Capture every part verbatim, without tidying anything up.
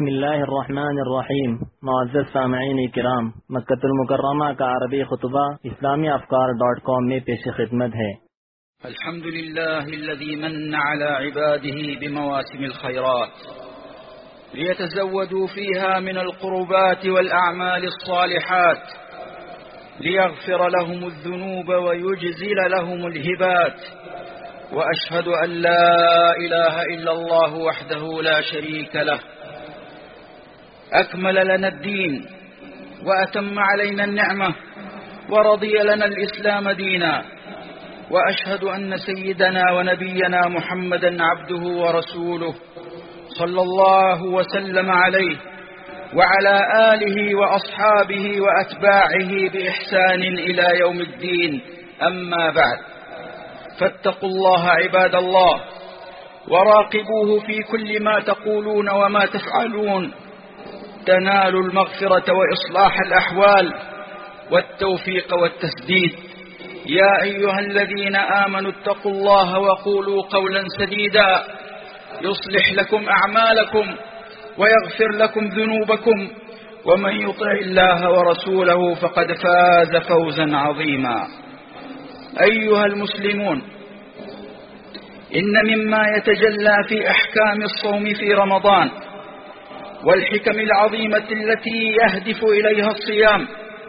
بسم الله الرحمن الرحیم. معزز سامعین کرام، مکہ المکرمہ کا عربی خطبہ اسلامی افکار ڈاٹ کام میں پیش خدمت ہے۔ الحمد لله الذي من على عباده بمواسم الخيرات ليتزودوا فيها من القربات والأعمال الصالحات ليغفر لهم الذنوب ويجزل لهم الهبات، وأشهد أن لا إله إلا الله وحده لا شريك له أكمل لنا الدين وأتم علينا النعمة ورضي لنا الإسلام دينا، وأشهد أن سيدنا ونبينا محمدا عبده ورسوله صلى الله وسلم عليه وعلى آله وأصحابه وأتباعه بإحسان إلى يوم الدين. أما بعد، فاتقوا الله عباد الله وراقبوه في كل ما تقولون وما تفعلون، تنالوا المغفرة وإصلاح الأحوال والتوفيق والتسديد. يا أيها الذين آمنوا اتقوا الله وقولوا قولا سديدا يصلح لكم أعمالكم ويغفر لكم ذنوبكم، ومن يطع الله ورسوله فقد فاز فوزا عظيما. أيها المسلمون، إن مما يتجلى في أحكام الصوم في رمضان والحكم العظيمة التي يهدف إليها الصيام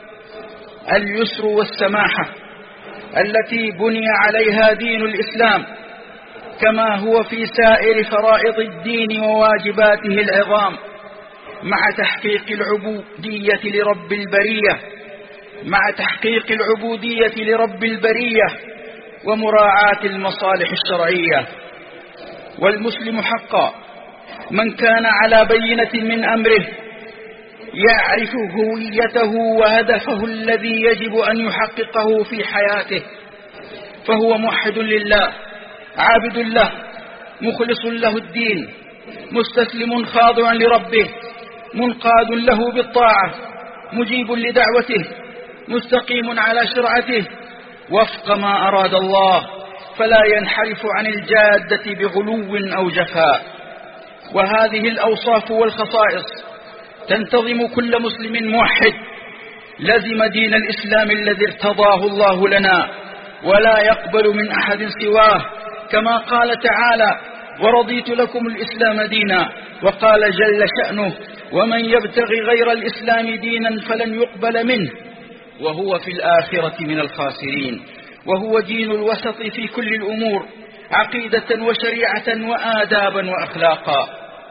اليسر والسماحة التي بني عليها دين الإسلام، كما هو في سائر فرائض الدين وواجباته العظام، مع تحقيق العبودية لرب البرية مع تحقيق العبودية لرب البرية ومراعاة المصالح الشرعية. والمسلم حقا من كان على بينة من أمره، يعرف هويته وهدفه الذي يجب أن يحققه في حياته، فهو موحد لله، عابد له، مخلص له الدين، مستسلم خاضع لربه، منقاد له بالطاعة، مجيب لدعوته، مستقيم على شرعته وفق ما أراد الله، فلا ينحرف عن الجادة بغلو أو جفاء. وهذه الأوصاف والخصائص تنتظم كل مسلم موحد لزم دين الإسلام الذي ارتضاه الله لنا، ولا يقبل من أحد سواه، كما قال تعالى: ورضيت لكم الإسلام دينا. وقال جل شأنه: ومن يبتغي غير الإسلام دينا فلن يقبل منه وهو في الآخرة من الخاسرين. وهو دين الوسط في كل الأمور، عقيدة وشريعة وآدابا وأخلاقا.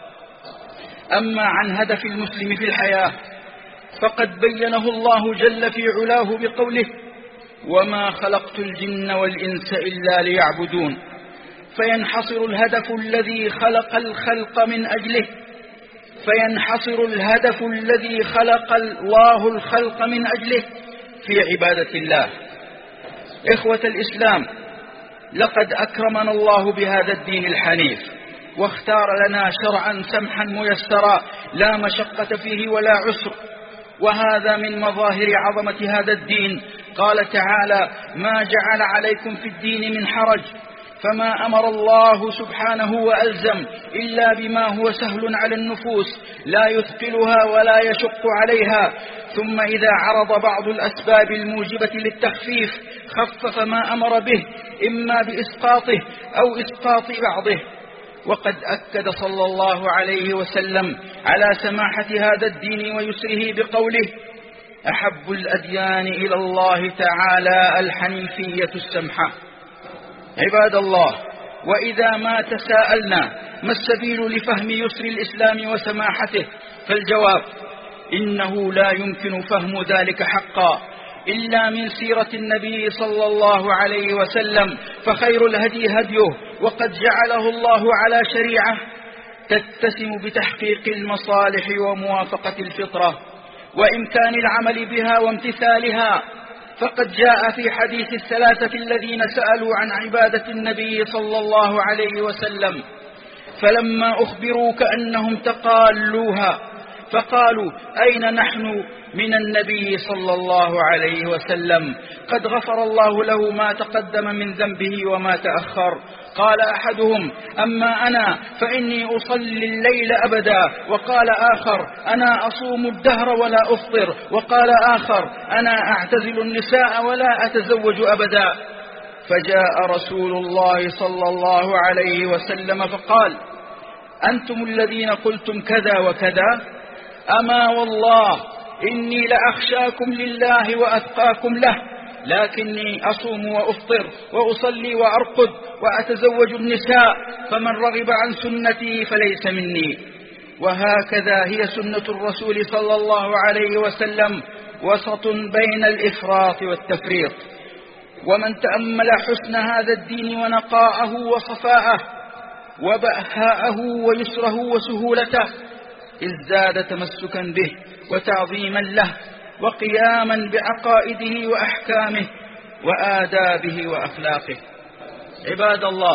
أما عن هدف المسلم في الحياة فقد بينه الله جل في علاه بقوله: وما خلقت الجن والإنس إلا ليعبدون. فينحصر الهدف الذي خلق الخلق من أجله فينحصر الهدف الذي خلق الله الخلق من أجله في عبادة الله. إخوة الإسلام، لقد أكرمنا الله بهذا الدين الحنيف، واختار لنا شرعا سمحا ميسرا لا مشقة فيه ولا عسر، وهذا من مظاهر عظمة هذا الدين. قال تعالى: ما جعل عليكم في الدين من حرج، فما أمر الله سبحانه وألزم إلا بما هو سهل على النفوس لا يثقلها ولا يشق عليها، ثم إذا عرض بعض الأسباب الموجبة للتخفيف خفف ما أمر به، إما بإسقاطه أو إسقاط بعضه. وقد أكد صلى الله عليه وسلم على سماحة هذا الدين ويسره بقوله: أحب الأديان إلى الله تعالى الحنيفية السمحة. عباد الله، وإذا ما تساءلنا ما السبيل لفهم يسر الإسلام وسماحته، فالجواب: إنه لا يمكن فهم ذلك حقا إلا من سيرة النبي صلى الله عليه وسلم، فخير الهدي هديه، وقد جعله الله على شريعة تتسم بتحقيق المصالح وموافقة الفطرة وإمكان العمل بها وامتثالها. فقد جاء في حديث الثلاثة الذين سألوا عن عبادة النبي صلى الله عليه وسلم فلما أخبروا كأنهم تقالوها، فقالوا: أين نحن من النبي صلى الله عليه وسلم؟ قد غفر الله له ما تقدم من ذنبه وما تأخر. قال أحدهم: أما أنا فإني أصلي الليل أبدا. وقال آخر: أنا أصوم الدهر ولا أفطر. وقال آخر: أنا أعتزل النساء ولا أتزوج أبدا. فجاء رسول الله صلى الله عليه وسلم فقال: أنتم الذين قلتم كذا وكذا؟ أما والله إني لأخشاكم لله وأتقاكم له، لكني أصوم وأفطر وأصلي وأرقد وأتزوج النساء، فمن رغب عن سنتي فليس مني. وهكذا هي سنة الرسول صلى الله عليه وسلم، وسط بين الإفراط والتفريط. ومن تأمل حسن هذا الدين ونقاءه وصفاءه وبهاءه ويسره وسهولته ازداد تمسكا به وتعظيما له وقياما بعقائده وأحكامه وآدابه وأخلاقه. عباد الله،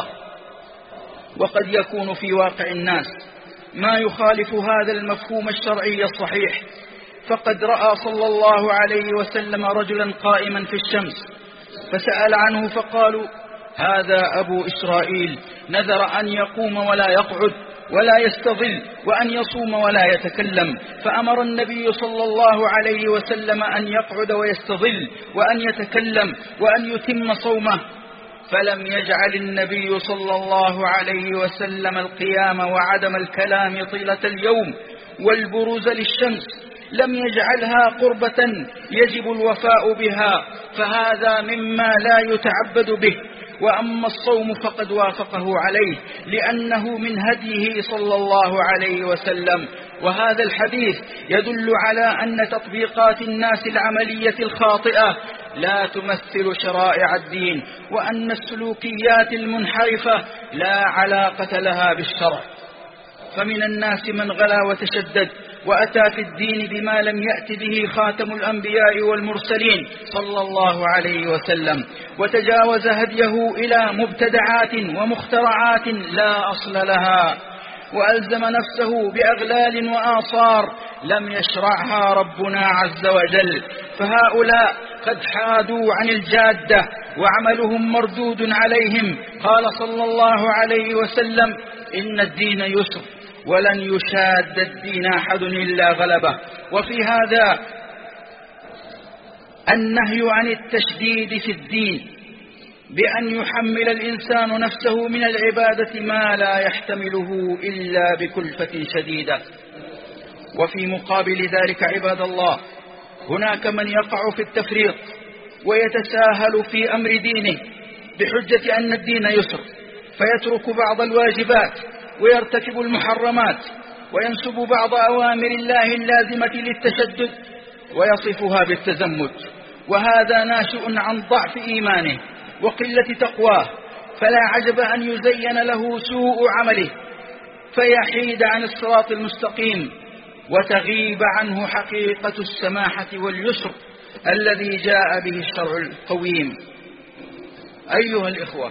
وقد يكون في واقع الناس ما يخالف هذا المفهوم الشرعي الصحيح. فقد رأى صلى الله عليه وسلم رجلا قائما في الشمس فسأل عنه فقالوا: هذا أبو إسرائيل نذر أن يقوم ولا يقعد ولا يستظل وأن يصوم ولا يتكلم، فأمر النبي صلى الله عليه وسلم أن يقعد ويستظل وأن يتكلم وأن يتم صومه. فلم يجعل النبي صلى الله عليه وسلم القيام وعدم الكلام طيلة اليوم والبروز للشمس، لم يجعلها قربة يجب الوفاء بها، فهذا مما لا يتعبد به. وأما الصوم فقد وافقه عليه لأنه من هديه صلى الله عليه وسلم. وهذا الحديث يدل على أن تطبيقات الناس العملية الخاطئة لا تمثل شرائع الدين، وأن السلوكيات المنحرفة لا علاقة لها بالشرع. فمن الناس من غلا وتشدد وأتى في الدين بما لم يأت به خاتم الأنبياء والمرسلين صلى الله عليه وسلم، وتجاوز هديه إلى مبتدعات ومخترعات لا أصل لها، وألزم نفسه بأغلال وآصار لم يشرعها ربنا عز وجل. فهؤلاء قد حادوا عن الجادة وعملهم مردود عليهم. قال صلى الله عليه وسلم: إن الدين يسر ولن يشاد الدين أحد إلا غلبه. وفي هذا النهي عن التشديد في الدين بأن يحمل الإنسان نفسه من العبادة ما لا يحتمله إلا بكلفة شديدة. وفي مقابل ذلك عباد الله، هناك من يقع في التفريط ويتساهل في أمر دينه بحجة أن الدين يسر، فيترك بعض الواجبات ويرتكب المحرمات وينسب بعض أوامر الله اللازمة للتشدد ويصفها بالتزمت، وهذا ناشئ عن ضعف إيمانه وقلة تقواه. فلا عجب أن يزين له سوء عمله فيحيد عن الصراط المستقيم وتغيب عنه حقيقة السماحة واليسر الذي جاء به الشرع القويم. أيها الإخوة،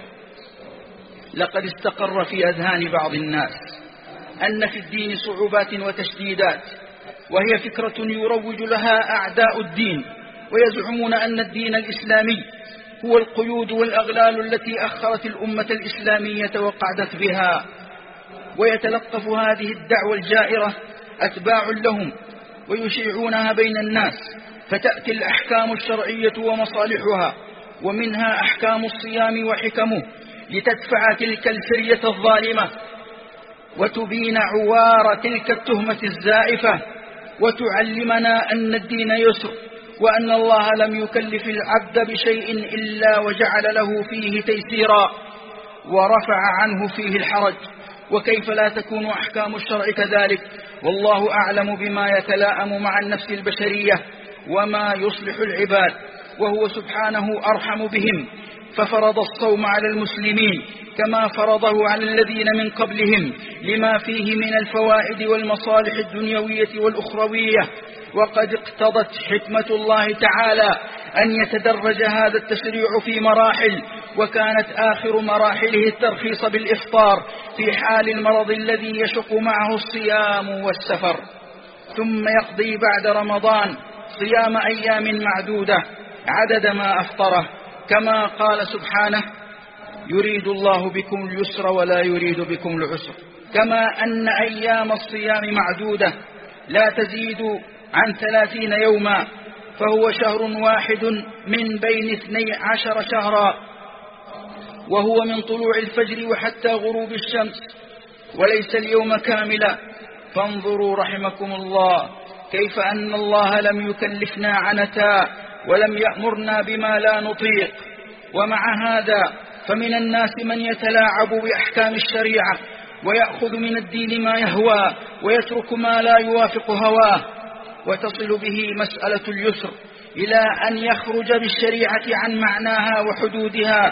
لقد استقر في أذهان بعض الناس أن في الدين صعوبات وتشديدات، وهي فكرة يروج لها أعداء الدين، ويزعمون أن الدين الإسلامي هو القيود والأغلال التي أخرت الأمة الإسلامية وقعدت بها. ويتلقف هذه الدعوة الجائرة أتباع لهم ويشيعونها بين الناس، فتأتي الأحكام الشرعية ومصالحها، ومنها أحكام الصيام وحكمه، لتدفع تلك الفرية الظالمة وتبين عوار تلك التهمة الزائفة، وتعلمنا أن الدين يسر، وأن الله لم يكلف العبد بشيء إلا وجعل له فيه تيسيرا ورفع عنه فيه الحرج. وكيف لا تكون أحكام الشرع كذلك؟ والله أعلم بما يتلائم مع النفس البشرية وما يصلح العباد، وهو سبحانه أرحم بهم، ففرض الصوم على المسلمين كما فرضه على الذين من قبلهم لما فيه من الفوائد والمصالح الدنيوية والأخروية. وقد اقتضت حكمة الله تعالى أن يتدرج هذا التشريع في مراحل، وكانت آخر مراحله الترخيص بالإفطار في حال المرض الذي يشق معه الصيام والسفر. ثم يقضي بعد رمضان صيام أيام معدودة عدد ما أفطره، كما قال سبحانه: يريد الله بكم اليسر ولا يريد بكم العسر. كما أن أيام الصيام معدودة لا تزيد عن ثلاثين يوما، فهو شهر واحد من بين اثني عشر شهرا، وهو من طلوع الفجر وحتى غروب الشمس، وليس اليوم كاملا. فانظروا رحمكم الله كيف أن الله لم يكلفنا عنتا ولم يأمرنا بما لا نطيق. ومع هذا فمن الناس من يتلاعب بأحكام الشريعة ويأخذ من الدين ما يهوى ويترك ما لا يوافق هواه، وتصل به مسألة اليسر إلى أن يخرج بالشريعة عن معناها وحدودها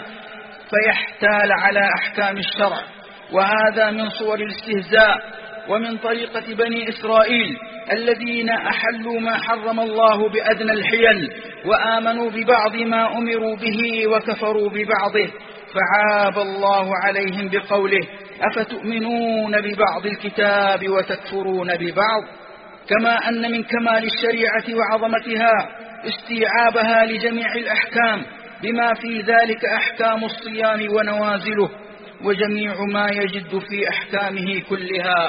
فيحتال على أحكام الشرع. وهذا من صور الاستهزاء ومن طريقة بني إسرائيل الذين أحلوا ما حرم الله بأدنى الحيل، وآمنوا ببعض ما أمروا به وكفروا ببعضه، فعاب الله عليهم بقوله: أفتؤمنون ببعض الكتاب وتكفرون ببعض. كما أن من كمال الشريعة وعظمتها استيعابها لجميع الأحكام بما في ذلك أحكام الصيام ونوازله وجميع ما يجد في أحكامه كلها.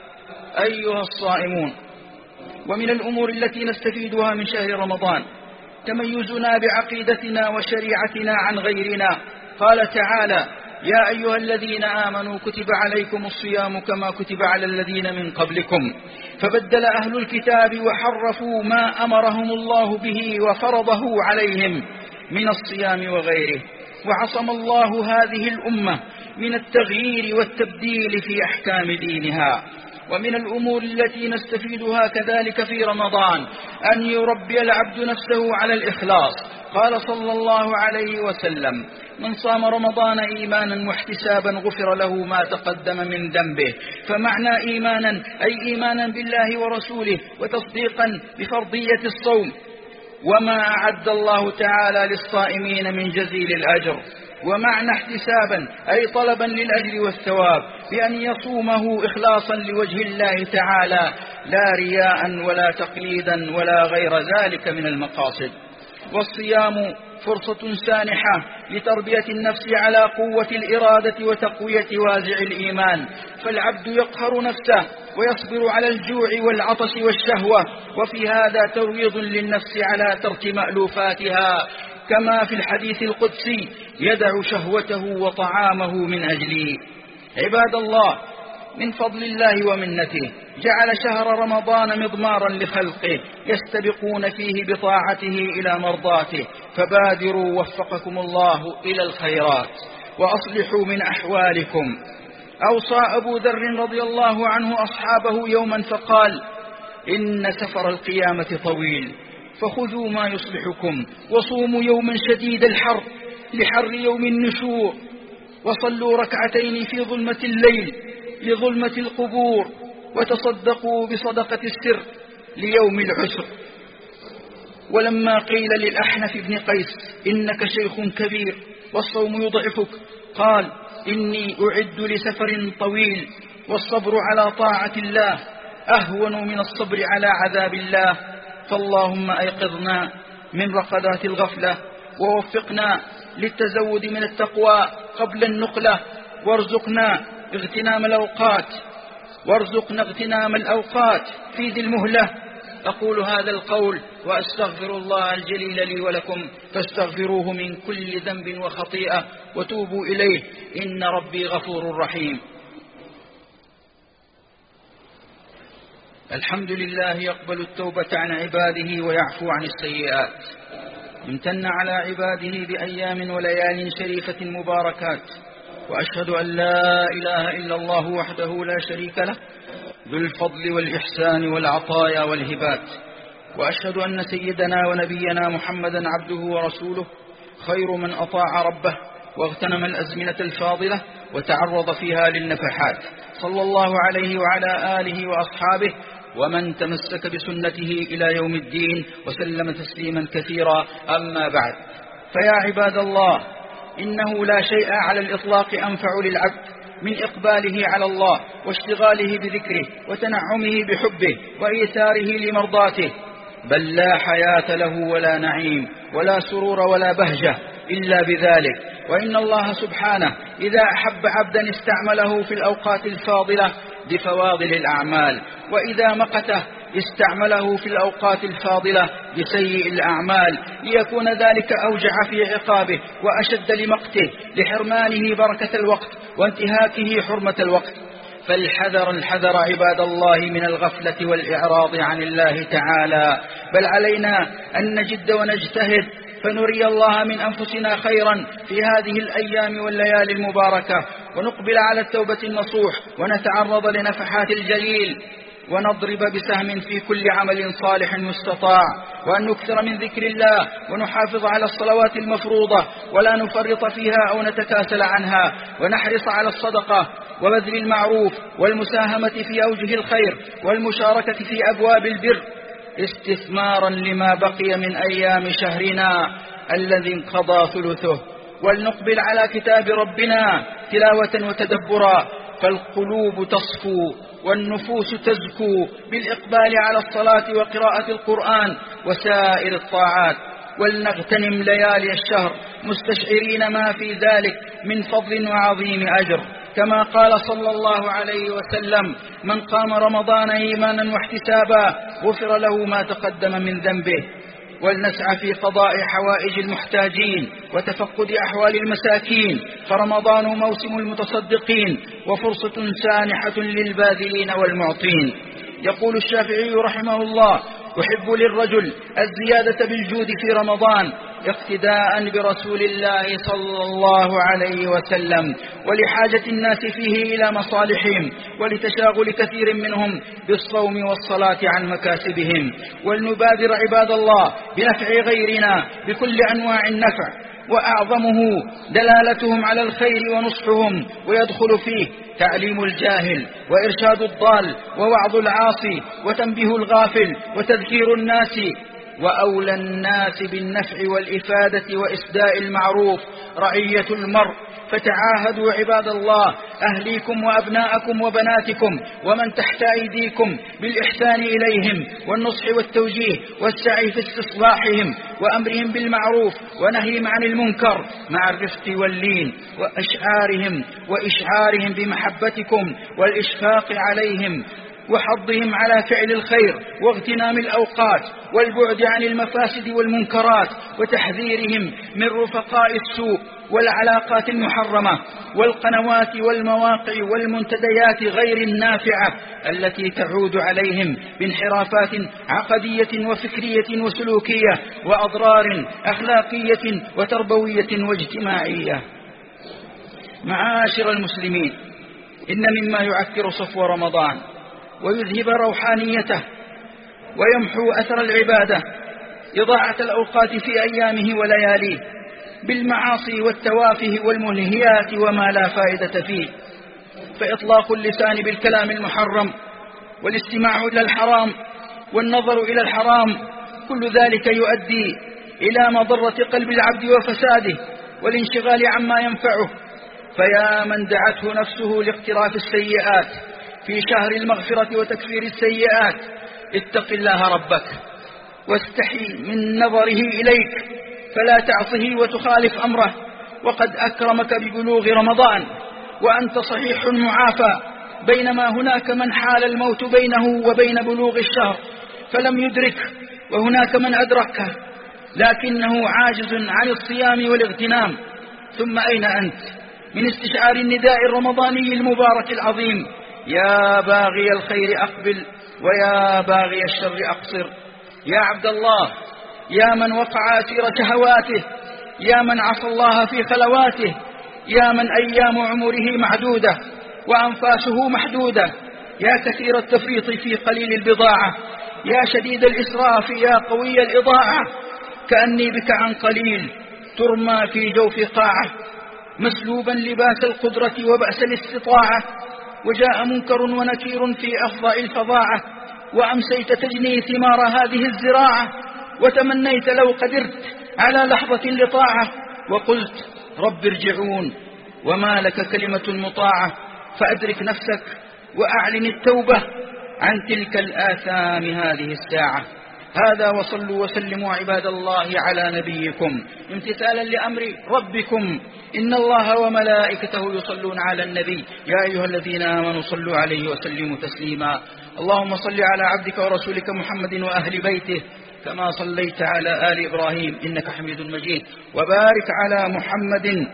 أيها الصائمون، ومن الأمور التي نستفيدها من شهر رمضان تميزنا بعقيدتنا وشريعتنا عن غيرنا. قال تعالى: يا أيها الذين آمنوا كتب عليكم الصيام كما كتب على الذين من قبلكم. فبدل أهل الكتاب وحرفوا ما أمرهم الله به وفرضه عليهم من الصيام وغيره، وعصم الله هذه الأمة من التغيير والتبديل في أحكام دينها. ومن الأمور التي نستفيدها كذلك في رمضان أن يربي العبد نفسه على الإخلاص. قال صلى الله عليه وسلم: من صام رمضان إيمانا واحتسابا غفر له ما تقدم من ذنبه. فمعنى إيمانا أي إيمانا بالله ورسوله وتصديقا بفرضية الصوم وما أعد الله تعالى للصائمين من جزيل الأجر. ومعنى احتسابا أي طلبا للأجر والثواب بأن يصومه إخلاصا لوجه الله تعالى لا رياء ولا تقليدا ولا غير ذلك من المقاصد. والصيام فرصة سانحة لتربية النفس على قوة الإرادة وتقوية وازع الإيمان، فالعبد يقهر نفسه ويصبر على الجوع والعطش والشهوة، وفي هذا ترويض للنفس على ترك مألوفاتها، كما في الحديث القدسي: يدع شهوته وطعامه من أجلي. عباد الله، من فضل الله ومنته جعل شهر رمضان مضمارا لخلقه يستبقون فيه بطاعته إلى مرضاته، فبادروا وفقكم الله إلى الخيرات وأصلحوا من أحوالكم. أوصى أبو ذر رضي الله عنه أصحابه يوما فقال: إن سفر القيامة طويل، فخذوا ما يصلحكم، وصوموا يوما شديد الحر لحر يوم النشور، وصلوا ركعتين في ظلمة الليل لظلمة القبور، وتصدقوا بصدقة السر ليوم العسر. ولما قيل للأحنف بن قيس: إنك شيخ كبير والصوم يضعفك، قال: إني أعد لسفر طويل، والصبر على طاعة الله أهون من الصبر على عذاب الله. فاللهم أيقظنا من رقدات الغفلة، ووفقنا للتزود من التقوى قبل النقلة، وارزقنا اغتنام الأوقات وارزقنا اغتنام الأوقات في ذي المهلة. أقول هذا القول وأستغفر الله الجليل لي ولكم، فاستغفروه من كل ذنب وخطيئة وتوبوا إليه، إن ربي غفور رحيم. الحمد لله يقبل التوبة عن عباده ويعفو عن السيئات. امتن على عباده بأيام وليال شريفة مباركات، وأشهد أن لا إله إلا الله وحده لا شريك له ذو الفضل والإحسان والعطايا والهبات، وأشهد أن سيدنا ونبينا محمدا عبده ورسوله خير من أطاع ربه واغتنم الأزمنة الفاضلة وتعرض فيها للنفحات، صلى الله عليه وعلى آله وأصحابه ومن تمسك بسنته إلى يوم الدين وسلم تسليما كثيرا. أما بعد، فيا عباد الله، إنه لا شيء على الإطلاق أنفع للعبد من إقباله على الله واشتغاله بذكره وتنعمه بحبه وإيثاره لمرضاته، بل لا حياة له ولا نعيم ولا سرور ولا بهجة إلا بذلك. وإن الله سبحانه إذا أحب عبدا استعمله في الأوقات الفاضلة بفواضل الأعمال، وإذا مقته استعمله في الأوقات الفاضلة بسيء الأعمال، ليكون ذلك أوجع في عقابه وأشد لمقته لحرمانه بركة الوقت وانتهاكه حرمة الوقت. فالحذر الحذر عباد الله من الغفلة والإعراض عن الله تعالى، بل علينا أن نجد ونجتهد فنري الله من أنفسنا خيرا في هذه الأيام والليالي المباركة، ونقبل على التوبة النصوح ونتعرض لنفحات الجليل، ونضرب بسهم في كل عمل صالح مستطاع، وأن نكثر من ذكر الله ونحافظ على الصلوات المفروضة ولا نفرط فيها أو نتكاسل عنها، ونحرص على الصدقة وبذل المعروف والمساهمة في أوجه الخير والمشاركة في أبواب البر استثمارا لما بقي من أيام شهرنا الذي انقضى ثلثه. ولنقبل على كتاب ربنا تلاوة وتدبرا، فالقلوب تصفو والنفوس تزكو بالإقبال على الصلاة وقراءة القرآن وسائر الطاعات. ولنغتنم ليالي الشهر مستشعرين ما في ذلك من فضل وعظيم أجر، كما قال صلى الله عليه وسلم: من قام رمضان إيمانا واحتسابا غفر له ما تقدم من ذنبه. ولنسعى في قضاء حوائج المحتاجين وتفقد أحوال المساكين، فرمضان موسم المتصدقين وفرصة سانحة للباذلين والمعطين. يقول الشافعي رحمه الله: يحب للرجل الزيادة بالجود في رمضان اقتداء برسول الله صلى الله عليه وسلم، ولحاجة الناس فيه إلى مصالحهم، ولتشاغل كثير منهم بالصوم والصلاة عن مكاسبهم. ولنبادر عباد الله بنفع غيرنا بكل أنواع النفع، وأعظمه دلالتهم على الخير ونصحهم، ويدخل فيه تعليم الجاهل وإرشاد الضال ووعظ العاصي وتنبيه الغافل وتذكير الناس. وأولى الناس بالنفع والإفادة وإسداء المعروف رعية المرء، فتعاهدوا عباد الله أهليكم وأبناءكم وبناتكم ومن تحت أيديكم بالإحسان إليهم والنصح والتوجيه والسعي في استصلاحهم وأمرهم بالمعروف ونهيهم عن المنكر مع الرفق واللين، وأشعارهم وإشعارهم بمحبتكم والإشفاق عليهم وحضهم على فعل الخير واغتنام الأوقات والبعد عن المفاسد والمنكرات، وتحذيرهم من رفقاء السوء والعلاقات المحرمة والقنوات والمواقع والمنتديات غير النافعة التي تعود عليهم بانحرافات عقدية وفكرية وسلوكية وأضرار أخلاقية وتربوية واجتماعية. معاشر المسلمين، إن مما يعكر صفو رمضان ويذهب روحانيته ويمحو أثر العبادة إضاعة الأوقات في أيامه ولياليه بالمعاصي والتوافه والملهيات وما لا فائدة فيه، فإطلاق اللسان بالكلام المحرم والاستماع إلى الحرام والنظر إلى الحرام كل ذلك يؤدي إلى مضرة قلب العبد وفساده والانشغال عما ينفعه. فيا من دعته نفسه لاقتراف السيئات في شهر المغفرة وتكفير السيئات، اتق الله ربك واستحي من نظره إليك فلا تعصه وتخالف أمره، وقد أكرمك ببلوغ رمضان وأنت صحيح معافى، بينما هناك من حال الموت بينه وبين بلوغ الشهر فلم يدرك، وهناك من أدركه لكنه عاجز عن الصيام والاغتنام. ثم أين أنت من استشعار النداء الرمضاني المبارك العظيم: يا باغي الخير أقبل ويا باغي الشر أقصر. يا عبد الله، يا من وقع أسير شهواته، يا من عصى الله في خلواته، يا من أيام عمره معدودة وأنفاسه محدودة، يا كثير التفريط في قليل البضاعة، يا شديد الإسراف، يا قوي الإضاعة، كأني بك عن قليل ترمى في جوف قاعة، مسلوبا لباس القدرة وبأس الاستطاعة، وجاء منكر ونكير في أفضاء الفظاعة، وأمسيت تجني ثمار هذه الزراعة، وتمنيت لو قدرت على لحظة لطاعة، وقلت رب ارجعون، وما لك كلمة مطاعة، فأدرك نفسك وأعلن التوبة عن تلك الآثام هذه الساعة. هذا وصلوا وسلموا عباد الله على نبيكم امتثالا لأمر ربكم إن الله وملائكته يصلون على النبي يا أيها الذين آمنوا صلوا عليه وسلموا تسليما. اللهم صل على عبدك ورسولك محمد وأهل بيته كما صليت على آل إبراهيم إنك حميد مجيد، وبارك على محمد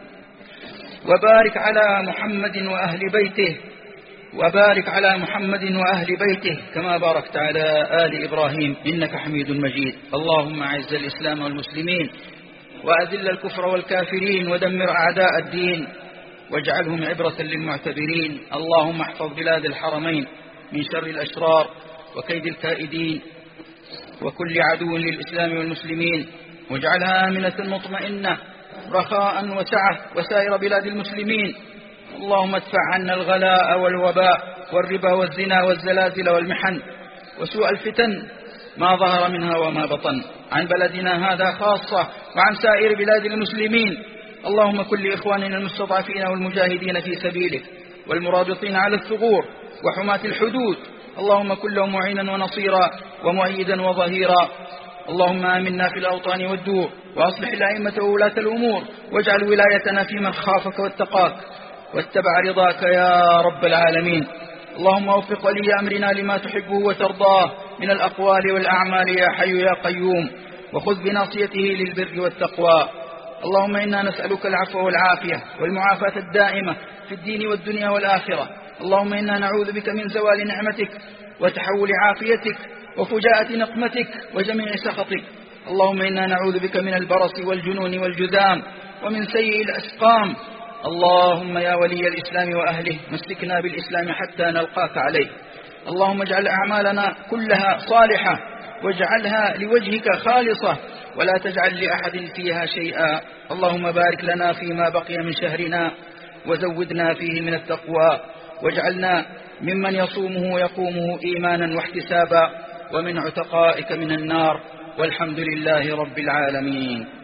وبارك على محمد وأهل بيته وبارك على محمد وأهل بيته كما باركت على آل إبراهيم إنك حميد مجيد. اللهم أعز الإسلام والمسلمين وأذل الكفر والكافرين ودمر أعداء الدين واجعلهم عبرة للمعتبرين. اللهم احفظ بلاد الحرمين من شر الأشرار وكيد الكائدين وكل عدو للإسلام والمسلمين، واجعلها آمنة مطمئنة رخاء وسعة وسائر بلاد المسلمين. اللهم ادفع عنا الغلاء والوباء والربا والزنا والزلازل والمحن وسوء الفتن ما ظهر منها وما بطن عن بلدنا هذا خاصة وعن سائر بلاد المسلمين. اللهم كن لإخواننا المستضعفين والمجاهدين في سبيلك والمرابطين على الثغور وحماة الحدود، اللهم كن لهم معينا ونصيرا ومؤيدا وظهيرا. اللهم آمنا في الأوطان والدور وأصلح الأئمة وولاة الأمور، واجعل ولايتنا في من خافك واتقاك واتبع رضاك يا رب العالمين. اللهم وفق ولي أمرنا لما تحبه وترضاه من الأقوال والأعمال يا حي يا قيوم، وخذ بناصيته للبر والتقوى. اللهم إنا نسألك العفو والعافية والمعافاة الدائمة في الدين والدنيا والآخرة. اللهم إنا نعوذ بك من زوال نعمتك وتحول عافيتك وفجاءة نقمتك وجميع سخطك. اللهم إنا نعوذ بك من البرص والجنون والجذام ومن سيء الأسقام. اللهم يا ولي الإسلام وأهله مسكنا بالإسلام حتى نلقاك عليه. اللهم اجعل أعمالنا كلها صالحة واجعلها لوجهك خالصة ولا تجعل لأحد فيها شيئا. اللهم بارك لنا فيما بقي من شهرنا وزودنا فيه من التقوى، واجعلنا ممن يصومه ويقومه إيمانا واحتسابا ومن عتقائك من النار، والحمد لله رب العالمين.